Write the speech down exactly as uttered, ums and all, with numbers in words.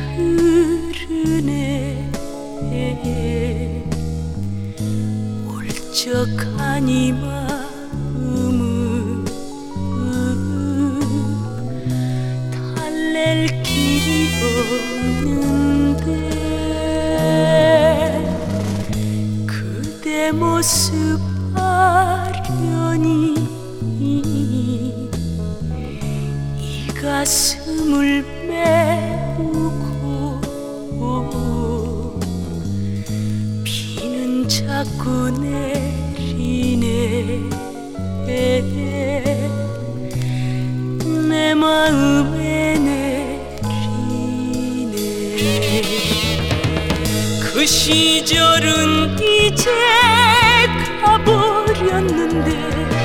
흐르네. 울적한 이 마음은 달랠 길이 없는데 그대 모습 아련히 이 가슴을 메우고 비는 자꾸 내리네. 내 마음에 내리네. 그 시절은 이제 가버렸는데